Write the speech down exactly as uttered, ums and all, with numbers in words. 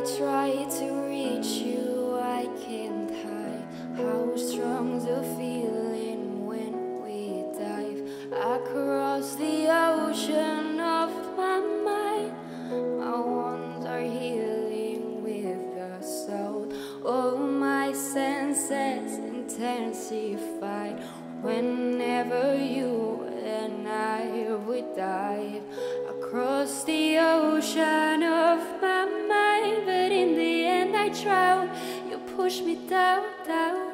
try to reach you, I can't hide how strong the feeling when we dive across the ocean of my mind. My wounds are healing with the salt. All my senses intensified whenever you and I would dive across the ocean of my mind. But in the end I drown. You push me down, down.